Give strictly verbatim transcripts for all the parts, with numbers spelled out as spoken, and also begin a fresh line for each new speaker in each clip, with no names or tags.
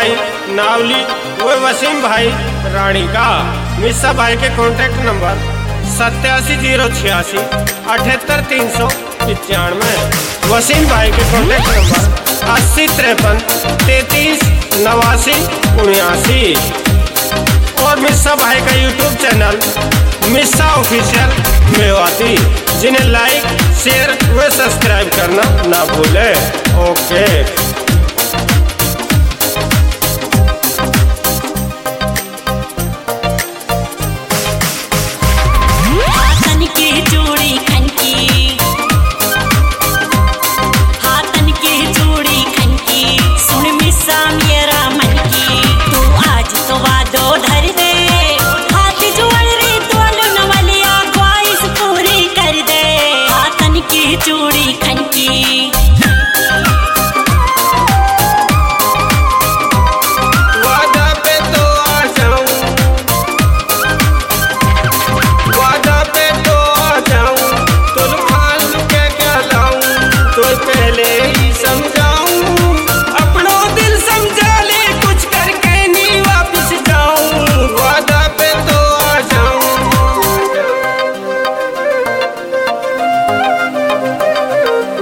भाई नावली वो वसीम भाई रानी का। मिस्सा भाई के कॉन्टेक्ट नंबर सत्तासी जीरो छियासी अठहत्तर तीन सौ पचानवे। वसीम भाई के कॉन्टेक्ट नंबर अस्सी तिरपन तैतीस नवासी उन्यासी। और मिस्सा भाई का YouTube channel Missa official Mewati, जिन्हें लाइक शेयर व सब्सक्राइब करना ना भूले। ओके।
चूड़ी खनकी
वादा पे तो आ जाऊं, वादा पे तो आ जाऊं, तुम खाल के क्या लाऊं, तो पहले ही समझाऊं, अपनों दिल समझा ले कुछ करके नहीं वापस जाऊं। वादा पे तो आ जाऊं।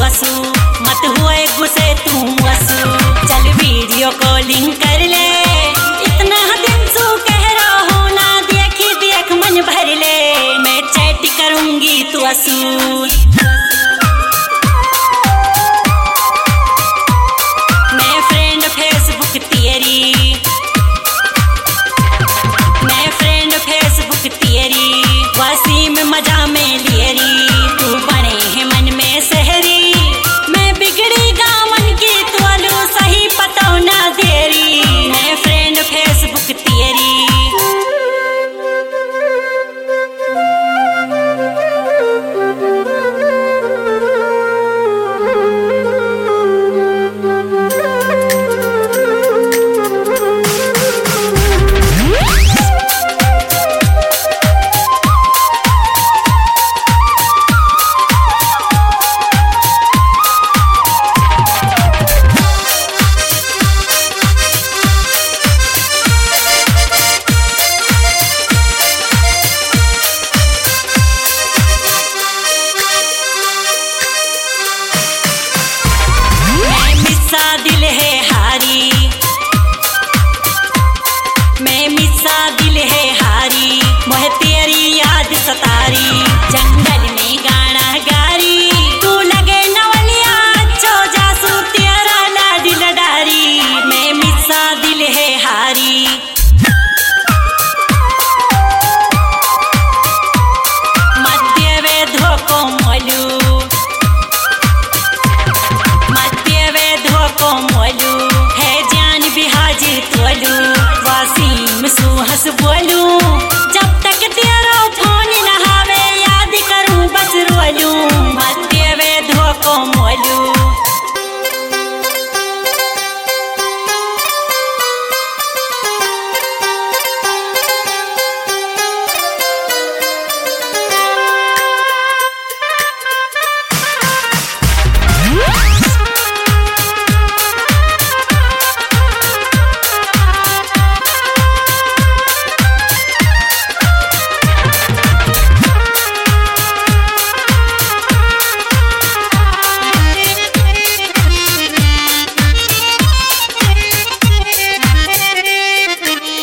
असू, मत हुए गुस्से तू असू। चल वीडियो कॉलिंग कर ले, इतना दिन सू कह रहा हूँ ना, देखी देख मन भर ले, मैं चैट करूंगी तू असू। मैं फ्रेंड फेसबुक तेरी, मैं फ्रेंड फेसबुक तेरी, वासी में मजा में लेरी, तू बने है मन में शहरी, मैं बिगड़ी गावन की तोलू, सही पता ना देरी। मैं फ्रेंड फेसबुक तेरी, दिल है हारी, मैं मिसा दिल है हारी, मोह तेरी याद सतारी, जंगल में गाना गारी, तू लगे नवलिया चो जासू तेरा लाडी लडारी। मैं मिसा दिल है हारी, मध्य वे धोको मोलू, मोलू है जान भी हाजिर तोलू, वासीम सू हंस बोलू।